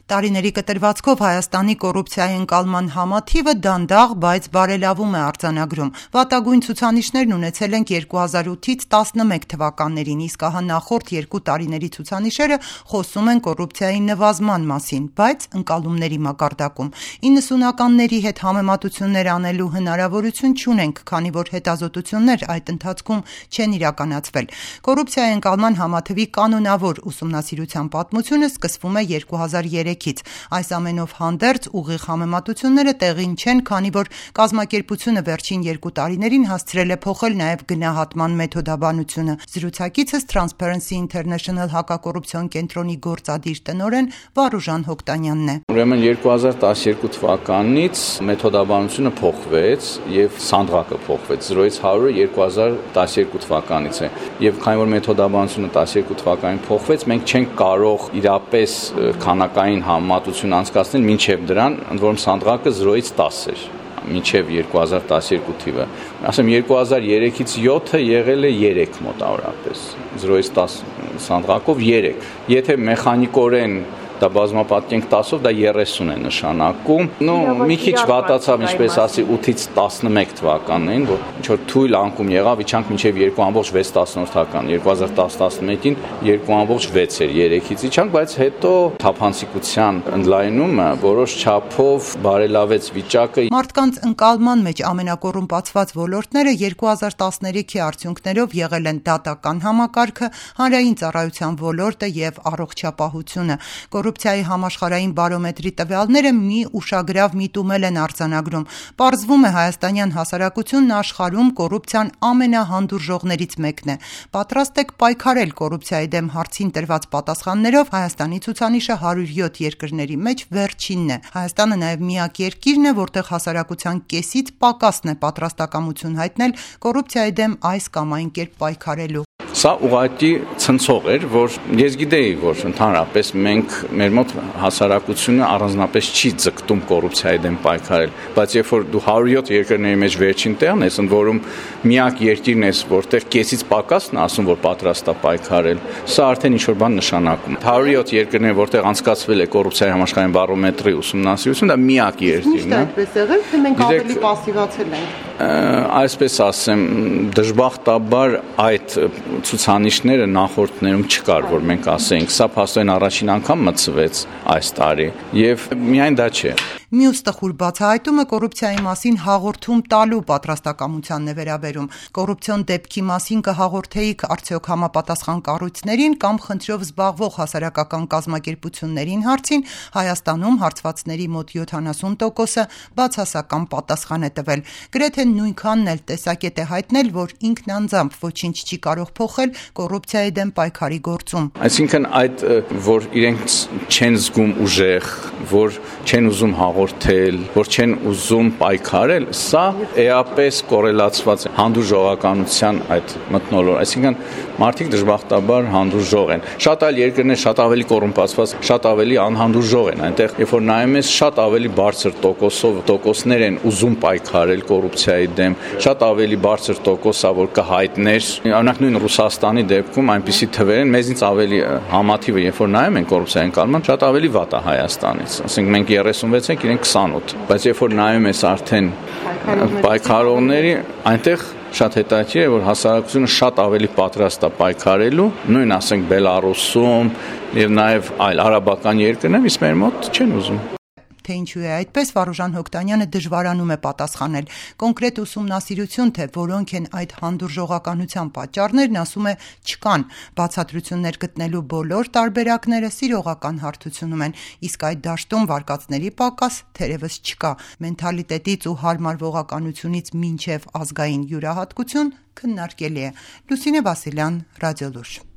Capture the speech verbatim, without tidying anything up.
Տարիների կտրվածքով Հայաստանի կոռուպցիայի ընկալման համաթիվը դանդաղ, բայց բարելավում է արձանագրում։ Վատագույն ցուցանիշներն ունեցել ենք երկու հազար ութից տասնմեկ թվականներին, իսկ ահա նախորդ երկու տարիների ցուցանիշերը խոսում են կոռուպցիայի նվազման մասին, բայց ընկալումների մակարդակում։ իննսունականների հետ համեմատություններ անելու հնարավորություն չունենք, քանի որ հետազոտություններ այդ ընթացքում չեն իրականացվել։ Կոռուպցիայի ընկալման համաթվի կանոնավոր ուսումնասիրության պատմությունը սկսվում է երկու հազար երեքից։ Այս ամենով հանդերձ ուղիղ համեմատությունները տեղին չեն, քանի որ կազմակերպությունը վերջին երկու տարիներին հասցրել է փոխել նաև գնահատման մեթոդաբանությունը։ Զրուցակիցս Transparency International հակակոռուպցիոն կենտրոնի գործադիր տնօրեն Վարուժան Հոկտանյանն է։ Ուրեմն երկու հազար տասներկու թվականից մեթոդաբանությունը փոխվեց եւ սանդղակը փոխվեց։ զրոյից հարյուրը երկու հազար տասներկու թվականից է։ Եվ քանի որ մեթոդաբանությունը տասներկու թվականին փոխվեց, մենք չենք կարող իրապես քանակային համեմատություն անցկացնել մինչև դրան, ընդ որում սանդղակը զրոյից տասը էր մինչև երկու հազար տասներկու թիվը։ Ասեմ երկու հազար երեքից յոթը եղել է երեք մոտավորապես։ զրոյից տասը սանդղակով երեք։ Եթե մեխանիկորեն դա բազմապատկենք տասով, դա երեսուն է նշանակում։ Ну, մի քիչ վատացավ, ինչպես ասի, ութից տասնմեկ թվականներին, որ ինչ որ թույլ անկում եղավ, իջանք մինչև երկու ամբողջ վեց տասնորդական, երկու հազար տասնմեկին երկու ամբողջ վեց էր երեքից իջանք, բայց հետո թափանցիկության ընդլայնումը որոշ չափով բարելավեց վիճակը։ Մարդկանց ընկալման մեջ ամենակոռումպացված ոլորտները երկու հազար տասներեքի արդյունքներով եղել են դատական համակարգը, հանրային ծառայության ոլորտը եւ առողջապահությունը։ Կոռուպցիայի համաշխարհային բարոմետրի տվյալները մի ուշագրավ միտումել են արձանագրում։ Պարզվում է հայաստանյան հասարակությունն աշխարհում կոռուպցիան ամենահանդուրժողներից մեկն է։ Պատրաստ եք պայքարել կոռուպցիայի դեմ հարցին տրված պատասխաններով, Հայաստանի ցուցանիշը հարյուր յոթ երկրների մեջ վերջինն է։ Հայաստանը նաև միակ երկիրն է, որտեղ հասարակության կեսից պակասն է պատրաստակամություն հայտնել կոռուպցիայի դեմ այս կամ այն կերպ պայքարելու։ Սա ուղղակի ցնցող էր, որ ես գիտեի, որ ընդհանրապես մենք մեր մոտ հասարակությունը առանձնապես չի ձգտում կոռուպցիայի դեմ պայքարել, բայց երբ որ դու հարյուր յոթ երկրների մեջ վերջին տեղն ես, ընդ որում միակ երկիրն ես, որտեղ կեսից պակասն է ասում, որ պատրաստ է պայքարել, սա արդեն ինչ-որ բան նշանակում է։ հարյուր յոթ երկրներ, որտեղ անցկացվել է կոռուպցիայի համաշխարհային բարոմետրի ուսումնասիրություն, դա միակ երկիրն է։ Այդպես եղել, թե մենք ավելի пассивացել ենք։ Այսպես ասեմ, դժբախտաբար այդ ցուցանիշները նախորդներում չկար, որ մենք ասենք, սա փաստորեն առաջին անգամ մտցվեց այս տարի, եւ միայն դա չէ։ Մյուս տխուր բացահայտումը կոռուպցիայի մասին հաղորդում տալու պատրաստակամությանն է վերաբերում։ Կոռուպցիոն դեպքի մասին կհաղորդեիք արդյոք համապատասխան կառույցներին կամ խնդրով զբաղվող հասարակական կազմակերպություններին հարցին, Հայաստանում հարցվածների մոտ յոթանասուն տոկոսը բացասական պատասխան է տվել։ Գրեթե նույնքանն էլ տեսակետ է հայտնել, որ ինքն անձամբ ոչինչ չի կարող փոխել կոռուպցիայի դեմ պայքարի գործում։ Այսինքն այդ, որ իրենք չեն զգում ուժեղ, որ չեն ուզում հաղորդել, որ չեն ուզում պայքարել, սա էապես կորելացված է հանդուրժողականության այդ մթնոլորտ։ Այսինքն մարդիկ դժբախտաբար հանդուրժող են։ Շատ այլ երկրներ շատ ավելի կոռումպացված, շատ ավելի անհանդուրժող են։ Այնտեղ, երբ որ նայում ես, շատ ավելի բարձր տոկոսով տոկոսներ են ուզում պայքարել կոռուպցիայի դեմ, շատ ավելի բարձր տոկոսա, որ կհայտներ, օրինակ նույն Ռուսաստանի դեպքում այնպիսի թվեր են, մեզնից ավելի համաթիվը, երբ որ նայում են կոռուպցիայի ընկալման, շատ ավելի վատ է Հայաստանից։ Ասենք մենք երեսունվեց ենք, իրենք քսանութ, բայց երբ որ նայում ես արդեն պայքարողների, այնտեղ շատ հետաքրքիր է, որ հասարակությունը շատ ավելի պատրաստ է պայքարելու, նույն ասենք Բելարուսում եւ նաեւ այլ արաբական երկրներում, իսկ մեր մոտ չեն ուզում։ Թե ինչու է այդպես, Վարուժան Հոկտանյանը դժվարանում է պատասխանել։ Կոնկրետ ուսումնասիրություն, թե որոնք են այդ հանդուրժողականության պատճառներն, ասում է, չկան։ Բացատրություններ գտնելու բոլոր տարբերակները սիրողական հարթությունում են, իսկ այդ դաշտում վարկածների պակաս թերևս չկա։ Մենթալիտետից ու հարմարվողականությունից մինչև ազգային յուրահատկություն քննարկելի է։ Լուսինե Վասիլյան, Ռադիոլուր։